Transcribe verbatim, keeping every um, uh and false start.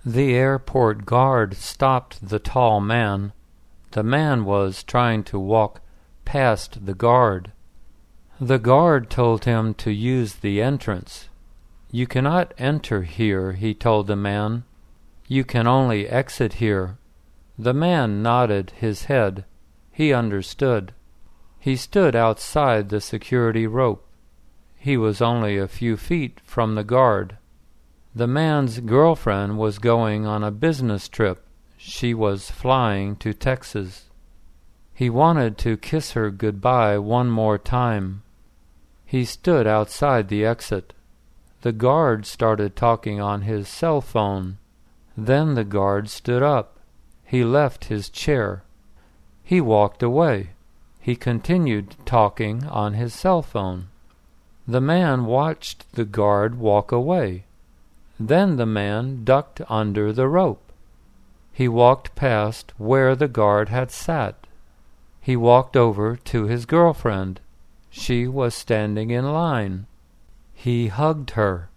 The airport guard stopped the tall man. The man was trying to walk past the guard. The guard told him to use the entrance. "You cannot enter here," he told the man. "You can only exit here." The man nodded his head. He understood. He stood outside the security rope. He was only a few feet from the guard. The man's girlfriend was going on a business trip. She was flying to Texas. He wanted to kiss her goodbye one more time. He stood outside the exit. The guard started talking on his cell phone. Then the guard stood up. He left his chair. He walked away. He continued talking on his cell phone. The man watched the guard walk away. Then the man ducked under the rope. He walked past where the guard had sat. He walked over to his girlfriend. She was standing in line. He hugged her.